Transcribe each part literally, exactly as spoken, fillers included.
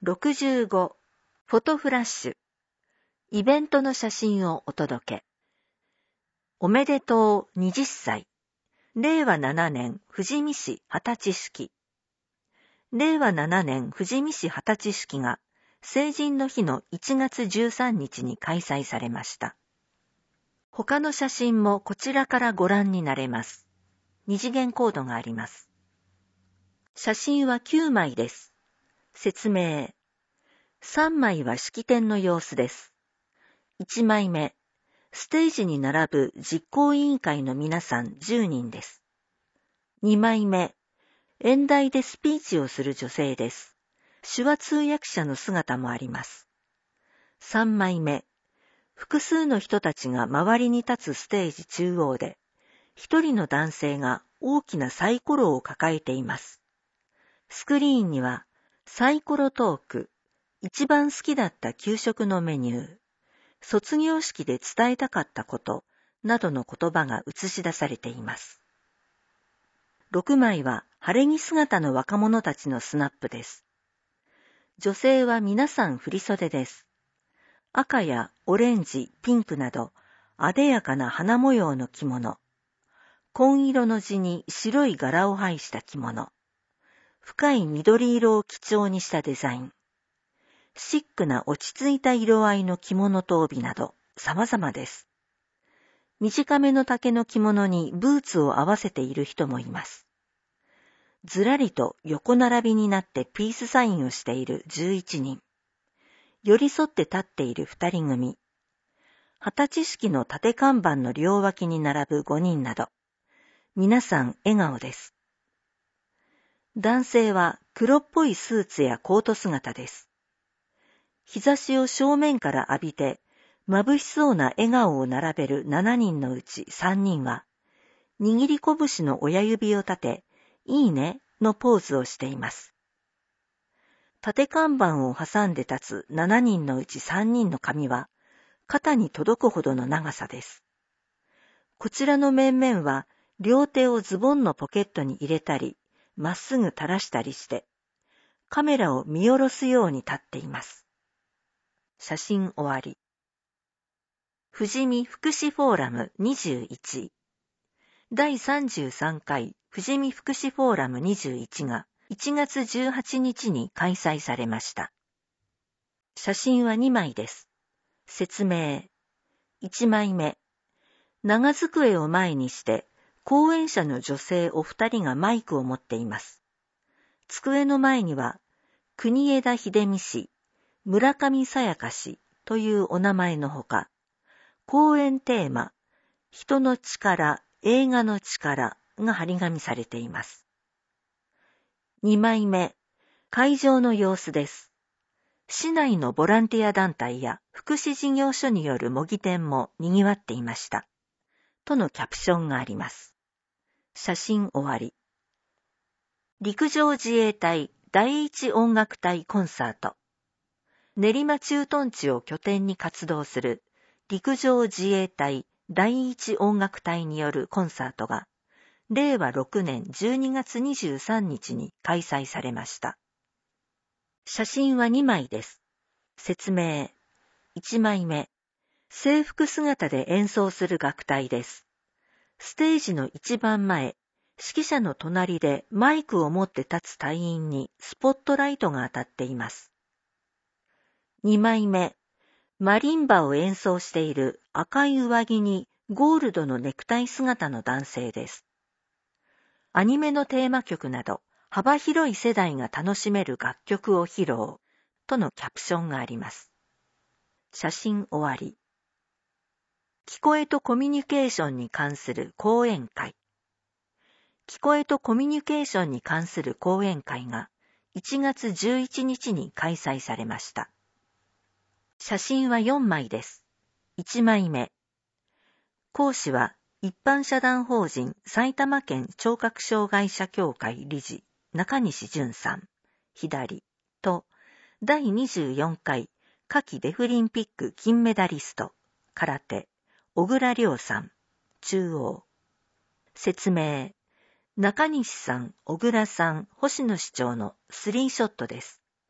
ろくじゅうごフォトフラッシュイベントの写真をお届け。おめでとうはたちれいわななねん富士見市はたち式。れいわななねん富士見市はたち式が成人の日のいちがつじゅうさんにちに開催されました。他の写真もこちらからご覧になれます。二次元コードがあります。写真はきゅうまいです。説明。さんまいは式典の様子です。いちまいめ、ステージに並ぶ実行委員会の皆さんじゅうにんです。にまいめ、演題でスピーチをする女性です。手話通訳者の姿もあります。さんまいめ、複数の人たちが周りに立つステージ中央で、一人の男性が大きなサイコロを抱えています。スクリーンには、サイコロトーク、一番好きだった給食のメニュー、卒業式で伝えたかったこと、などの言葉が映し出されています。ろくまいは晴れ着姿の若者たちのスナップです。女性は皆さん振り袖です。赤やオレンジ、ピンクなど、あでやかな花模様の着物、紺色の地に白い柄を配した着物、深い緑色を基調にしたデザイン、シックな落ち着いた色合いの着物と帯など様々です。短めの丈の着物にブーツを合わせている人もいます。ずらりと横並びになってピースサインをしているじゅういちにん。寄り添って立っているふたり組。はたち式の縦看板の両脇に並ぶごにんなど、皆さん笑顔です。男性は黒っぽいスーツやコート姿です。日差しを正面から浴びて、眩しそうな笑顔を並べるしちにんのうちさんにんは、握り拳の親指を立て、いいねのポーズをしています。縦看板を挟んで立つしちにんのうちさんにんの髪は、肩に届くほどの長さです。こちらの面々は、両手をズボンのポケットに入れたり、まっすぐ垂らしたりして、カメラを見下ろすように立っています。写真終わり。富士見福祉フォーラムにじゅういちだいさんじゅうさんかい富士見福祉フォーラムにじゅういちがいちがつじゅうはちにちに開催されました。写真はにまいです。説明。いちまいめ。長机を前にして講演者の女性お二人がマイクを持っています。机の前には国枝秀美氏、村上さやか氏というお名前のほか、講演テーマ、人の力、映画の力が張り紙されています。にまいめ、会場の様子です。市内のボランティア団体や福祉事業所による模擬店も賑わっていました。とのキャプションがあります。写真終わり。陸上自衛隊だいいち音楽隊コンサート。練馬駐屯地を拠点に活動する陸上自衛隊だいいち音楽隊によるコンサートが、れいわろくねんじゅうにがつにじゅうさんにちに開催されました。写真はにまいです。説明。いちまいめ。制服姿で演奏する楽隊です。ステージの一番前、指揮者の隣でマイクを持って立つ隊員にスポットライトが当たっています。にまいめ。マリンバを演奏している赤い上着にゴールドのネクタイ姿の男性です。アニメのテーマ曲など幅広い世代が楽しめる楽曲を披露とのキャプションがあります。写真終わり。聞こえとコミュニケーションに関する講演会。聞こえとコミュニケーションに関する講演会がいちがつじゅういちにちに開催されました。写真はよんまいです。いちまいめ。講師は一般社団法人埼玉県聴覚障害者協会理事中西淳さん、左とだいにじゅうよんかい夏季デフリンピック金メダリスト空手小倉亮さん、中央。説明。中西さん、小倉さん、星野市長のスリーショットです。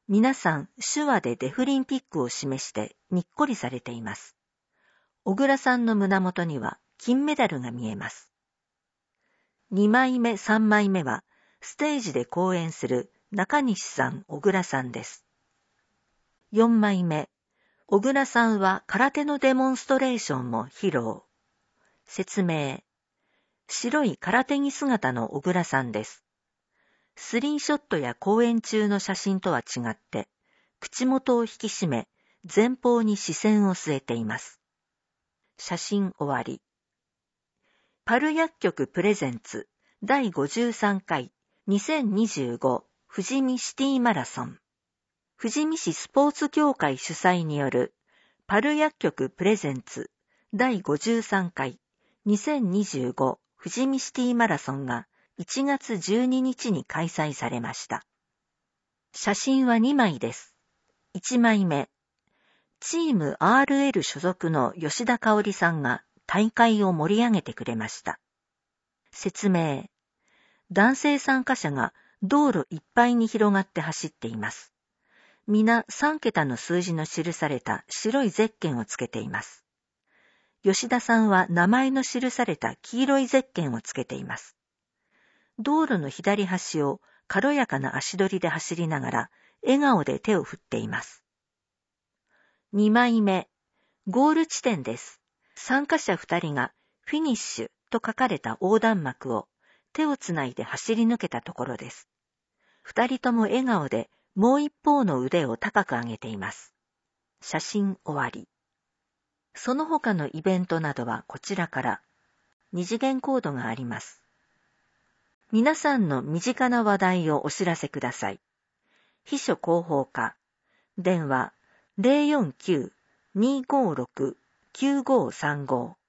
皆さん手話でデフリンピックを示してにっこりされています。小倉さんの胸元には金メダルが見えます。にまいめ、さんまいめはステージで講演する中西さん、小倉さんです。よんまいめ、小倉さんは空手のデモンストレーションも披露。説明。白い空手着姿の小倉さんです。スリーショットや講演中の写真とは違って、口元を引き締め、前方に視線を据えています。写真終わり。パル薬局プレゼンツだいごじゅうさんかいにせんにじゅうご富士見シティマラソン。富士見市スポーツ協会主催によるパル薬局プレゼンツだいごじゅうさんかいにせんにじゅうご富士見シティマラソンがいちがつじゅうににちに開催されました。写真はにまいです。いちまいめ。チーム アールエル 所属の吉田香織さんが大会を盛り上げてくれました。説明。男性参加者が道路いっぱいに広がって走っています。皆さんけたの数字の記された白いゼッケンをつけています。吉田さんは名前の記された黄色いゼッケンをつけています。道路の左端を軽やかな足取りで走りながら笑顔で手を振っています。にまいめ、ゴール地点です。参加者ふたりがフィニッシュと書かれた横断幕を手をつないで走り抜けたところです。ふたりとも笑顔でもう一方の腕を高く上げています。写真終わり。その他のイベントなどはこちらから二次元コードがあります。皆さんの身近な話題をお知らせください。秘書広報課、電話 ゼロよんきゅう にーごーろく きゅうごーさんご